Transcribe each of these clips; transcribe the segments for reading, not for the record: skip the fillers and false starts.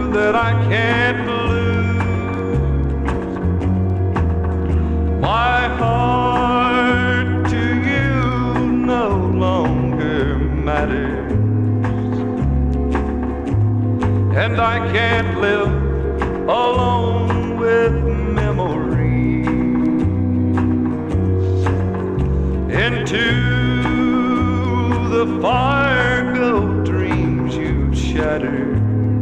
that I can't lose. My heart to you no longer matters, and I can't live alone with memories. Into the fire go dreams you've shattered,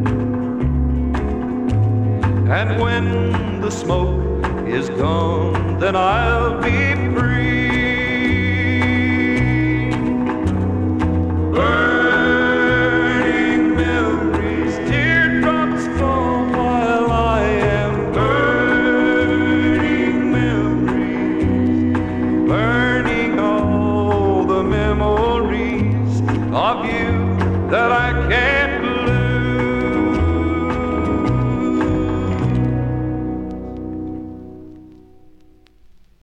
and when the smoke is gone, then I'll be free. Burning memories, teardrops fall while I am burning memories, burning all the memories of you that I can't